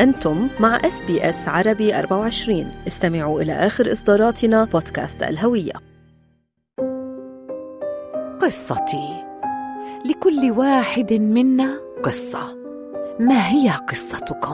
أنتم مع SBS عربي 24. استمعوا إلى آخر إصداراتنا بودكاست الهوية. قصتي. لكل واحد منا قصة. ما هي قصتكم؟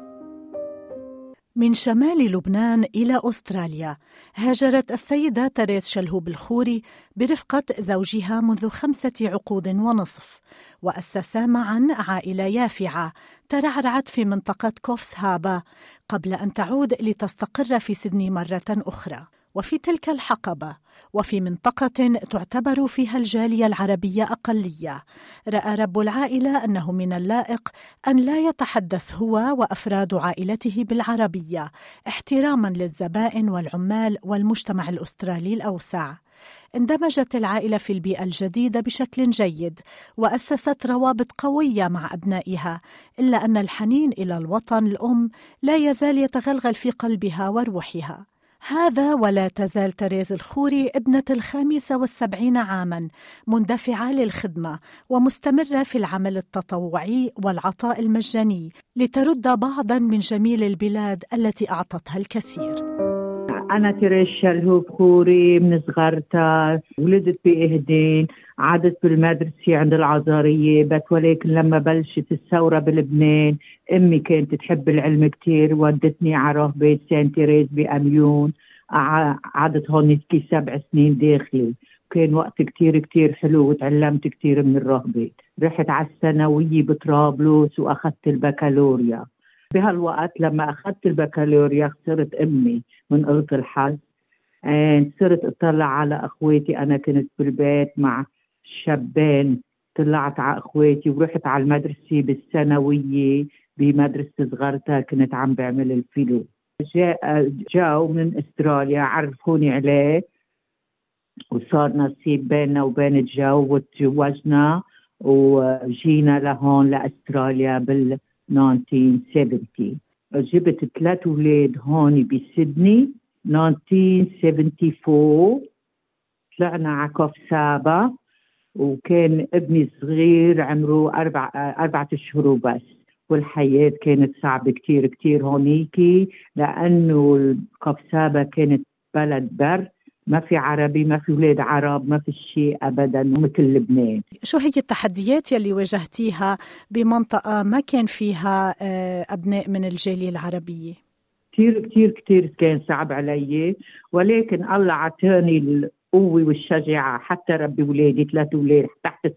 من شمال لبنان إلى أستراليا هاجرت السيدة تريز شلهوب الخوري برفقة زوجها منذ 5 عقود ونصف، وأسسا معا عائلة يافعة ترعرعت في منطقة كوفس هابا قبل أن تعود لتستقر في سيدني مرة أخرى. وفي تلك الحقبة وفي منطقة تعتبر فيها الجالية العربية أقلية، رأى رب العائلة أنه من اللائق أن لا يتحدث هو وأفراد عائلته بالعربية احتراما للزبائن والعمال والمجتمع الأسترالي الأوسع. اندمجت العائلة في البيئة الجديدة بشكل جيد وأسست روابط قوية مع أبنائها، إلا أن الحنين إلى الوطن الأم لا يزال يتغلغل في قلبها وروحها. هذا ولا تزال تريز الخوري ابنة 75 عاماً مندفعة للخدمة ومستمرة في العمل التطوعي والعطاء المجاني لترد بعضاً من جميل البلاد التي أعطتها الكثير. أنا تريز شلهوب خوري من صغرتها، ولدت بإهدين، عادت بالمدرسة عند العذارية، بس ولكن لما بلشت الثورة بلبنان أمي كانت تحب العلم كتير، ودتني على راهبة سان تيريز بأميون، عادت هون 7 سنين داخلي، كان وقت كتير حلو وتعلمت كتير من الراهبة. رحت على الثانوية بطرابلس وأخذت البكالوريا. بهالوقت لما أخذت البكالوريا خسرت أمي من قلة الحظ، صرت أطلع على أخواتي. أنا كنت بالبيت مع شابين، طلعت على أخواتي ورحت على المدرسة بالثانوية بمدرسة صغرتها، كنت عم بعمل الفيلو. جاءوا من أستراليا عرفوني عليه وصار نصيب بيننا وبين الجو وتزوجنا وجينا لهون لأستراليا 1970. جبت 3 أولاد هون بسيدني 1974. طلعنا على كوفس هابا وكان ابني صغير عمره 4 أشهر وبس، والحياة كانت صعبة كتير هونيكي، لأنه كوفس هابا كانت بلد بر، ما في عربي، ما في ولاد عرب، ما في شيء أبداً مثل لبنان. شو هي التحديات يلي واجهتيها بمنطقة ما كان فيها أبناء من الجالية العربية؟ كتير كان صعب علي، ولكن الله عطاني القوة والشجاعة حتى ربي ولادي 3 أولاد تحت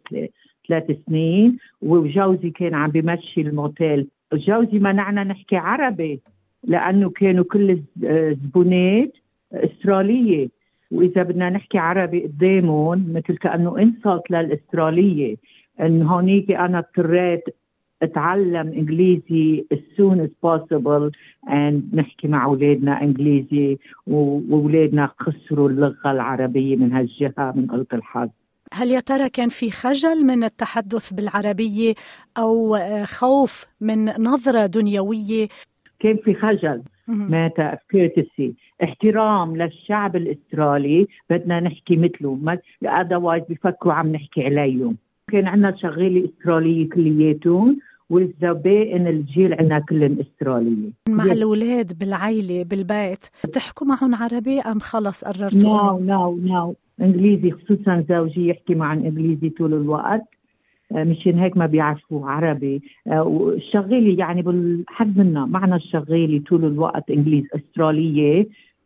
3 سنين، وجوزي كان عم بمشي الموتيل. جوزي منعنا نحكي عربي لأنه كانوا كل الزبونات أسترالية، وإذا بدنا نحكي عربي قدامهم مثل كأنه انصات للأسترالية. إن هونيك أنا اضطريت أتعلم إنجليزي as soon as possible and نحكي مع أولادنا إنجليزي، وأولادنا خسروا اللغة العربية من هالجهة من قلة الحظ. هل يا ترى كان في خجل من التحدث بالعربية أو خوف من نظرة دنيوية؟ كان في خجل، ماتا كيرتسي، احترام للشعب الأسترالي، بدنا نحكي مثله، otherwise بيفكروا عم نحكي عليهم. كان عنا شغالة أسترالية كلياتهم، والزبائن الجيل عنا كلهم أسترالية. مع الأولاد بالعائلة بالبيت تحكوا معهم عربي أم خلص قررتوا؟ No إنجليزي، خصوصا زوجي يحكي معهم إنجليزي طول الوقت، مشان هيك ما بيعرفوا عربي. والشغالة يعني بالحد منا معنا الشغالة طول الوقت إنجليز أسترالية،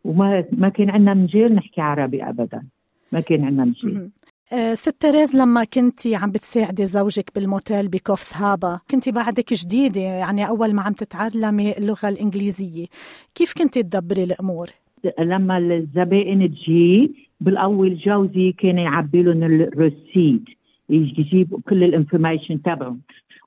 وما كان عنا مجال نحكي عربي أبدا، ما كان عنا مجال. ست تريز، لما كنتي عم بتساعدي زوجك بالموتيل بكوفس هابا كنتي بعدك جديدة، يعني أول ما عم تتعلمي اللغة الإنجليزية، كيف كنتي تدبري الأمور؟ لما الزبائن تجي بالأول جوزي كان يعبي لهم الرسيد، يجيب كل الانفورميشن تبعهم،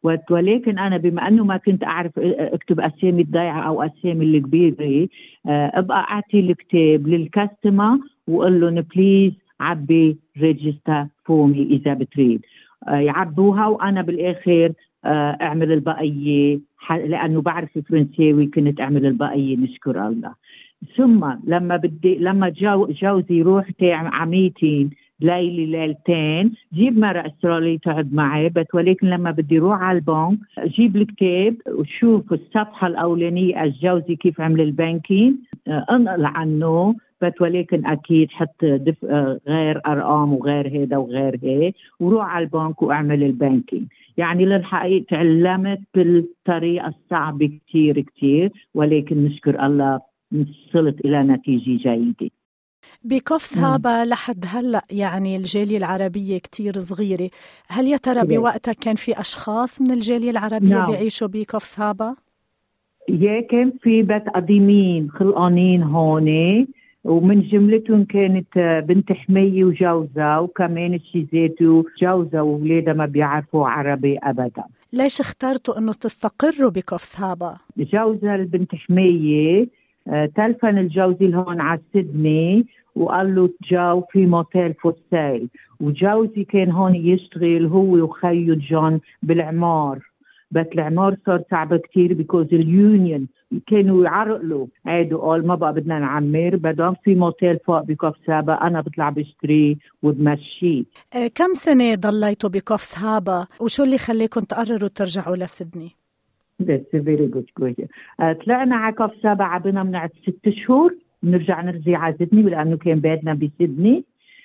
ولكن أنا بما أنه ما كنت أعرف أكتب أسامي الضيعة أو أسامي الكبيرة، أبقى أعطي الكتاب للكاستمر وقال لهم بليز عبي ريجستا فومي إذا بتريد، يعبوها وأنا بالآخر أعمل البقية، لأنه بعرف فرنساوي كنت أعمل البقية نشكر الله. ثم لما جوزي روح تاع عميتين ليلة ليلتين، جيب مرة أسترالية تقعد معي. بس ولكن لما بدي روح على البنك جيب الكتاب وشوف الصفحة الأولانية الجوزي كيف عمل البانكين، انقل عنه. بس ولكن أكيد حط غير أرقام وغير هيدا وغير هيك، وروح على البنك وأعمل البانكين. يعني للحقيقة تعلمت بالطريقة الصعبة كتير كتير، ولكن نشكر الله وصلت إلى نتيجة جيدة. بكوفس هابا لحد هلأ يعني الجالية العربية كتير صغيرة، هل يا ترى بوقتها كان في أشخاص من الجالية العربية بيعيشوا بكوفس هابا؟ كان في بيت قديمين خلقانين هون، ومن جملتهم كانت بنت حمية وجوزها، وكمان الشيزاتو جوزها وولادها ما بيعرفوا عربي أبدا. ليش اخترتوا أنه تستقروا بكوفس هابا؟ جوزها البنت حمية تلفن الجوزي هون على سيدني وقال له جو في موتيل فوسيل، وجوزي كان هون يشتغل هو وخيه جون بالعمار. بس العمار صار صعب كتير بيكوز اليونيون كانوا يعرقلوا، عادوا قال ما بقى بدنا نعمر، بدهم في موتيل فوق بكوفس هابا أنا بطلع بشتري وبمشي. كم سنة ضليتوا بكوفس هابا وشو اللي خليكم تقرروا ترجعوا لسيدني؟ That's a very good question. طلعنا على كوفس هابا عبنا من 6 شهور، نرجع على سيدني لأنه كان بيتنا بسيدني.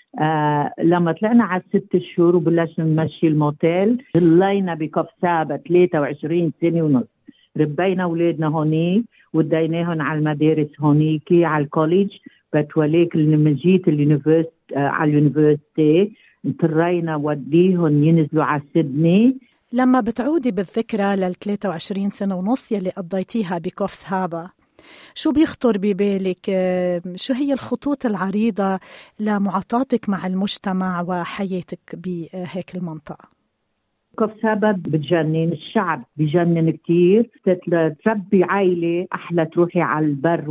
لما طلعنا على 6 شهور وبلشنا نمشي الموتيل، ضلينا بكوفس هابا 23 سنة ونص. ربينا أولادنا هونيك وديناهم على المدارس هونيكي على الكوليج. بس ولكن لما جيت على اليونيفرسيتي اضطرينا وديهم ينزلوا على سيدني. لما بتعودي بالذكرى لل 23 سنة ونص يلي قضيتيها بكوفس هابا، شو بيخطر ببالك؟ شو هي الخطوط العريضة لمعاطاتك مع المجتمع وحياتك بهيك المنطقة؟ كوفس هابا بتجنن، الشعب بجنن كتير. تربي عائلة أحلى تروحي على البر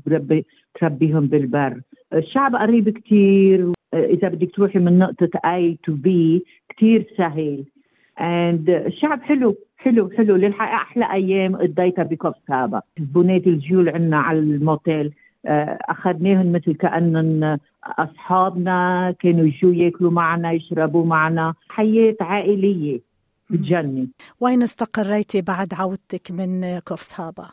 وتربيهم بالبر. الشعب قريب كتير، إذا بدك تروحي من نقطة A to B كتير سهل. الشعب حلو للحقيقة أحلى أيام قضيتها بكوفس هابا. بنات الجيول عنا على الموتيل أخذناهم مثل كأنهم أصحابنا، كانوا يجوا يأكلوا معنا يشربوا معنا، حياة عائلية بتجنن. وين استقريتي بعد عودتك من كوفس هابا؟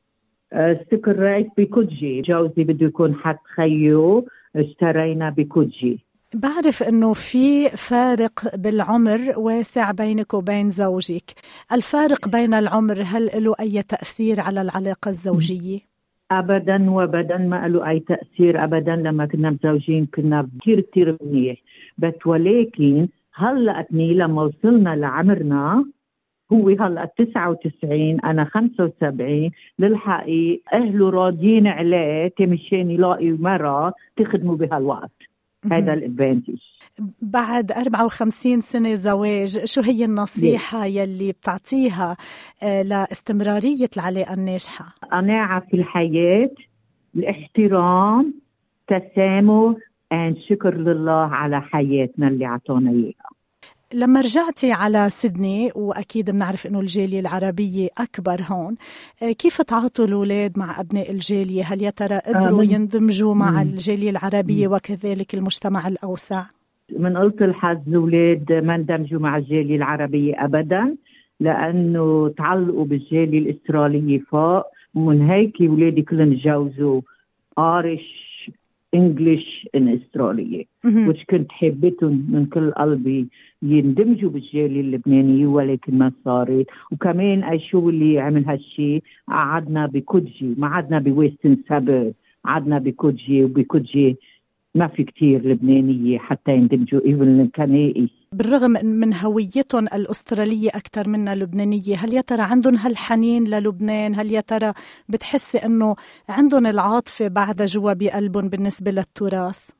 استقريت بكوجي، جوزي بده يكون حد خيو، اشترينا بكوجي. بعرف أنه في فارق بالعمر واسع بينك وبين زوجك، الفارق بين العمر هل له أي تأثير على العلاقة الزوجية؟ أبداً وأبداً ما له أي تأثير أبداً. لما كنا مزوجين كنا كتير منيح. بس ولكن هلأتني لما وصلنا لعمرنا، هو هلأ 99 أنا 75، للحقيقة أهله راضيين عليه كمشان يلاقي مرة تخدموا بهالوقت. هذا الادفانتج. بعد 54 سنة زواج، شو هي النصيحة يلي بتعطيها لاستمرارية العلاقة الناجحة؟ قناعة في الحياة، الاحترام، تسامح، شكر لله على حياتنا اللي عطانا إياها. لما رجعتي على سيدني، وأكيد بنعرف إنه الجالية العربية أكبر هون، كيف تعاطوا الأولاد مع أبناء الجالية؟ هل يا ترى قدروا يندمجوا مع الجالية العربية وكذلك المجتمع الأوسع؟ من قلت الحظ الأولاد ما اندمجوا مع الجالية العربية أبدا، لأنه تعلقوا بالجالية الأسترالية فوق. ومن هيك أولادي كلهم تجوزوا آرش إنجليش إن أسترالية، which كنت حبيتهم من كل قلبي يندمجوا بالجالية اللبنانية، ولكن ما صارت. وكمان شو اللي عمل هالشي، قعدنا بكوجي، ما قعدنا بويستن سابر، قعدنا بكوجي، وبكوجي ما في كتير لبنانية حتى يندمجوا إيفن الكنائس. بالرغم من هويتهم الأسترالية أكثر منا لبنانية، هل يا ترى عندهم هالحنين للبنان؟ هل يا ترى بتحسي أنه عندهم العاطفة بعد جوا بقلبهم بالنسبة للتراث؟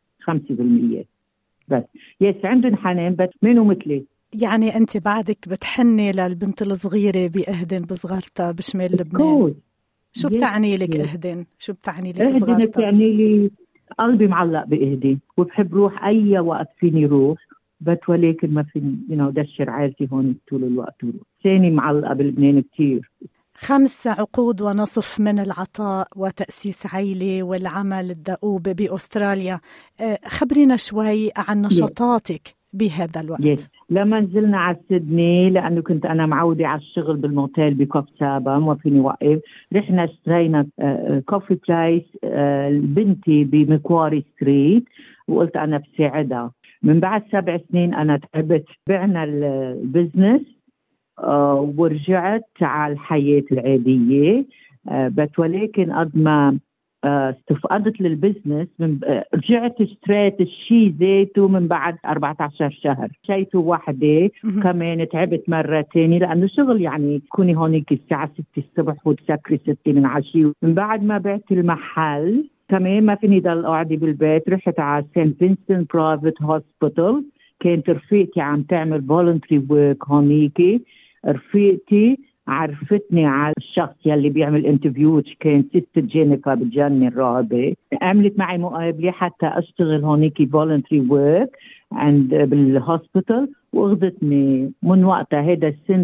5% بس. يس عندهم حنان، بس منو مثلي. يعني أنت بعدك بتحني للبنت الصغيرة بأهدن بصغرتها بشمال لبنان. شو بتعني لك أهدن؟ شو بتعني لك صغرتها؟ أهدن بتعني لي قلبي معلق بإهدي، وبحب روح أي وقت فيني روح، بس ولكن ما فيني دشر عائلتي هون طول الوقت. ثاني معلقة بلبنان كتير. 5 عقود ونصف من العطاء وتأسيس عائلة والعمل الدؤوب بأستراليا. خبرينا شوي عن نشاطاتك بهذا الوقت. لما نزلنا على سيدني، لأنه كنت أنا معودة على الشغل بالموتيل بكوف سابا ما فيني وقف، رحنا اشترينا كوفي بلايس بنتي بمكواري ستريت، وقلت أنا بساعدها. من بعد 7 سنين أنا تعبت، بعنا البزنس ورجعت على الحياة العادية، ولكن قد ما استفقدت للبزنس رجعت اشتريت الشي زيتو من بعد 14 شهر، شيته وحدة كمان تعبت مرة تاني، لأنه شغل يعني كوني هونيك الساعة 6 الصبح وتسكري 6 من عشي. من بعد ما بعت المحل كمان ما فيني ضل قاعدة بالبيت، رحت على سان فينسنت برايفت هوسبيتال، كانت رفيقتي عم تعمل فولنتري ورك هونيكي، رفيقتي عرفتني على الشخص يلي بيعمل انترفيو، كان ست جينيفر بتجنن الراهبة، عملت معي مقابلة حتى أشتغل هونيكي فولنتري ورك عند بالهوسبيتال، وأخذتني من وقتها، هذا سنة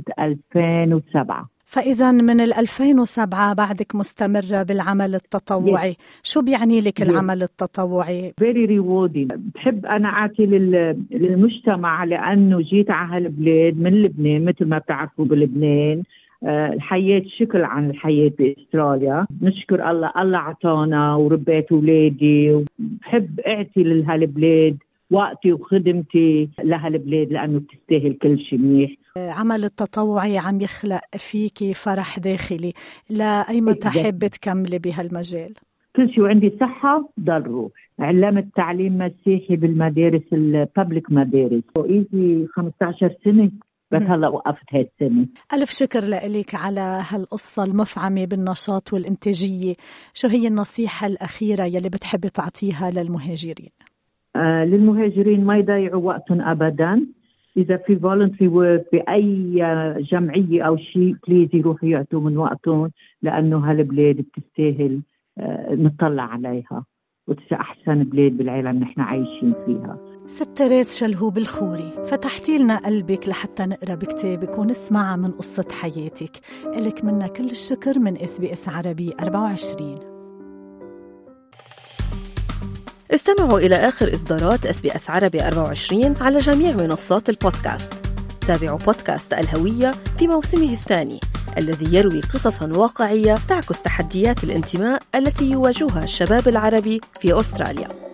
2007. فإذا من 2007 بعدك مستمرة بالعمل التطوعي. شو بيعني لك العمل التطوعي؟ Very rewarding. بحب أنا أعطي للمجتمع، لأنه جيت على هالبلاد من لبنان، مثل ما بتعرفوا بلبنان الحياة شكل عن الحياة بأستراليا. نشكر الله، الله عطانا وربيت أولادي، وبحب أعطي لهالبلاد وقتي وخدمتي لهالبلاد، لأنه بتستاهل كل شيء منيح. عمل التطوعي عم يخلق فيكي فرح داخلي، لأي متى حابة تكملي بهالمجال؟ كل شيء، وعندي صحة ضلوا. علمت تعليم مسيحي بالمدارس الببليك مدارس، وإيزي 15 سنة، بس هلا وقفت هاي السنة. ألف شكر لك على هالقصة المفعمة بالنشاط والإنتاجية. شو هي النصيحة الأخيرة يلي بتحبي تعطيها للمهاجرين؟ للمهاجرين ما يضيعوا وقتهم أبداً. إذا في voluntary work بأي جمعية أو شيء، بليز يروحوا يعطوا من وقتهم، لأنه هالبلاد بتستاهل نطلع عليها، وتأحسن بلاد بالعالم نحن عايشين فيها. ست تريس شلهوب الخوري، فتحتي لنا قلبك لحتى نقرأ بكتابك ونسمع من قصة حياتك. إلك منا كل الشكر من SBS عربي 24. استمعوا إلى آخر إصدارات SBS عربي 24 على جميع منصات البودكاست. تابعوا بودكاست الهوية في موسمه الثاني، الذي يروي قصصاً واقعية تعكس تحديات الانتماء التي يواجهها الشباب العربي في أستراليا.